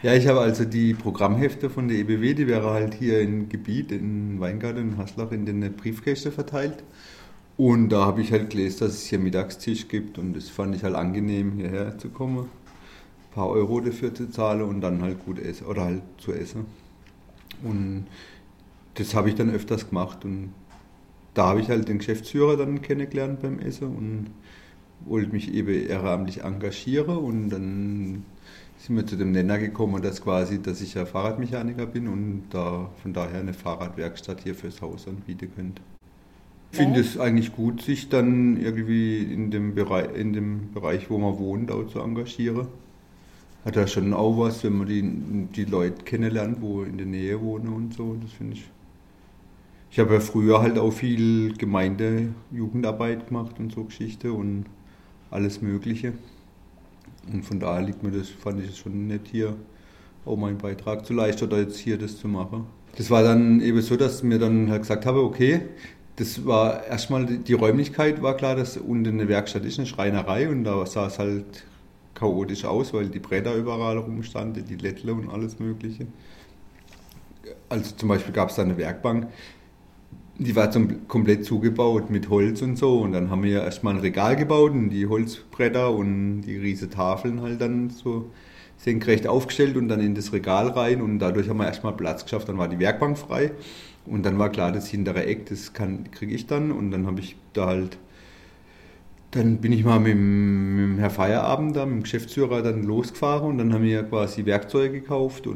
Ja, ich habe also die Programmhefte von der EBW, die wäre halt hier im Gebiet, in Weingarten, in Haslach, in den Briefkästen verteilt. Und da habe ich halt gelesen, dass es hier Mittagstisch gibt und das fand ich halt angenehm, hierher zu kommen. Ein paar Euro dafür zu zahlen und dann halt gut essen oder halt zu essen. Und das habe ich dann öfters gemacht und da habe ich halt den Geschäftsführer dann kennengelernt beim Essen und wollte mich eben ehrenamtlich engagieren und dann sind wir zu dem Nenner gekommen, dass ich ja Fahrradmechaniker bin und da von daher eine Fahrradwerkstatt hier fürs Haus anbieten könnte. Ich finde Ja. es eigentlich gut, sich dann irgendwie in dem Bereich, wo man wohnt, auch zu engagieren. Hat ja schon auch was, wenn man die Leute kennenlernt, wo in der Nähe wohnen und so. Das finde ich. Ich habe ja früher halt auch viel Jugendarbeit gemacht und so Geschichte und alles Mögliche. Und von daher fand ich es schon nett hier auch meinen Beitrag zu leisten oder jetzt hier das zu machen. Das war dann eben so, dass mir dann halt gesagt habe, okay, das war erstmal die Räumlichkeit war klar, dass unten eine Werkstatt ist, eine Schreinerei und da sah es halt chaotisch aus, weil die Bretter überall rumstanden, die Lättle und alles Mögliche. Also zum Beispiel gab es da eine Werkbank, die war komplett zugebaut mit Holz und so. Und dann haben wir erstmal ein Regal gebaut und die Holzbretter und die riesen Tafeln halt dann so senkrecht aufgestellt und dann in das Regal rein. Und dadurch haben wir erstmal Platz geschafft. Dann war die Werkbank frei. Und dann war klar, das hintere Eck, kriege ich dann. Und dann habe ich da halt, dann bin ich mal mit dem Herr Feierabend da, mit dem Geschäftsführer dann losgefahren und dann haben wir quasi Werkzeuge gekauft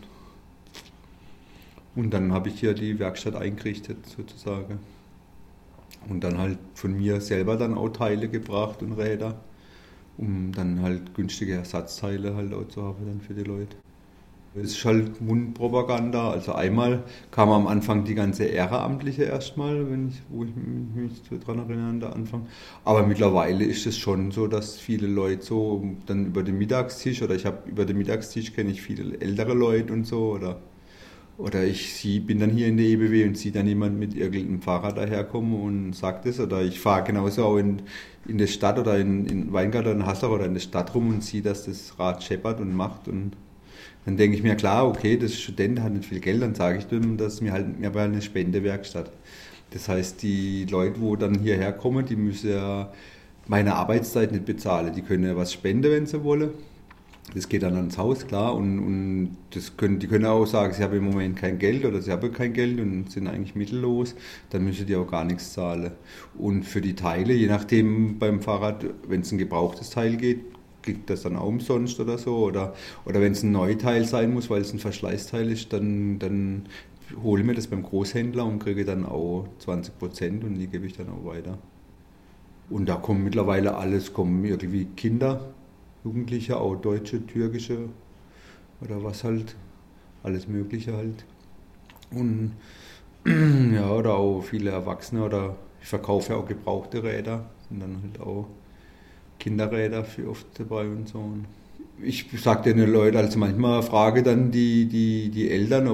und dann habe ich hier die Werkstatt eingerichtet sozusagen. Und dann halt von mir selber dann auch Teile gebracht und Räder, um dann halt günstige Ersatzteile halt auch zu haben dann für die Leute. Es ist halt Mundpropaganda. Also einmal kam am Anfang die ganze Ehrenamtliche erstmal, wo ich mich so dran erinnere, an der Anfang. Aber mittlerweile ist es schon so, dass viele Leute so dann über den Mittagstisch oder über den Mittagstisch kenne ich viele ältere Leute und so oder bin dann hier in der EBW und sehe dann jemand mit irgendeinem Fahrrad daherkommen und sagt es. Oder ich fahre genauso auch in der Stadt oder in Weingarten oder in Hassach oder in der Stadt rum und sehe, dass das Rad scheppert und macht. Und dann denke ich mir, klar, okay, das ist Student, hat nicht viel Geld, dann sage ich dem, dass mir aber eine Spendewerkstatt. Das heißt, die Leute, wo dann hierher kommen, die müssen ja meine Arbeitszeit nicht bezahlen. Die können ja was spenden, wenn sie wollen. Das geht dann ans Haus, klar, und die können auch sagen, sie haben im Moment kein Geld oder sie haben kein Geld und sind eigentlich mittellos, dann müssen die auch gar nichts zahlen. Und für die Teile, je nachdem beim Fahrrad, wenn es ein gebrauchtes Teil geht, kriegt das dann auch umsonst oder so. Oder wenn es ein Neuteil sein muss, weil es ein Verschleißteil ist, dann hole ich mir das beim Großhändler und kriege dann auch 20% und die gebe ich dann auch weiter. Und da kommen mittlerweile kommen irgendwie Kinder, Jugendliche, auch deutsche, türkische oder was halt, alles Mögliche halt. Und ja, oder auch viele Erwachsene oder ich verkaufe ja auch gebrauchte Räder, sind dann halt auch Kinderräder für oft dabei und so. Und ich sage den Leuten, also manchmal frage dann die Eltern,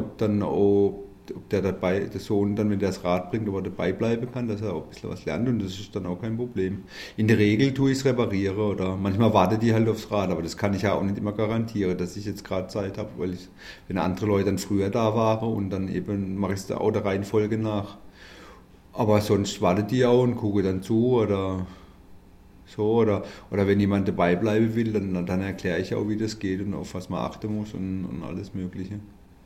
ob der Sohn dann, wenn der das Rad bringt, ob er dabei bleiben kann, dass er auch ein bisschen was lernt und das ist dann auch kein Problem. In der Regel tue ich es reparieren oder manchmal warten die halt aufs Rad, aber das kann ich ja auch nicht immer garantieren, dass ich jetzt gerade Zeit habe, wenn andere Leute dann früher da waren und dann eben mache ich es auch der Reihenfolge nach. Aber sonst wartet die auch und gucke dann zu oder so, oder wenn jemand dabei bleiben will, dann erkläre ich auch, wie das geht und auf was man achten muss und alles Mögliche.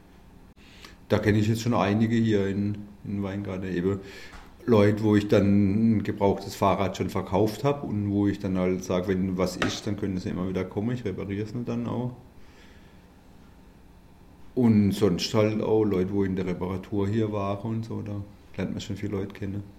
Da kenne ich jetzt schon einige hier in Weingarten. Eben Leute, wo ich dann ein gebrauchtes Fahrrad schon verkauft habe und wo ich dann halt sage, wenn was ist, dann können sie immer wieder kommen, ich repariere es dann auch. Und sonst halt auch Leute, wo in der Reparatur hier waren und so, da lernt man schon viele Leute kennen.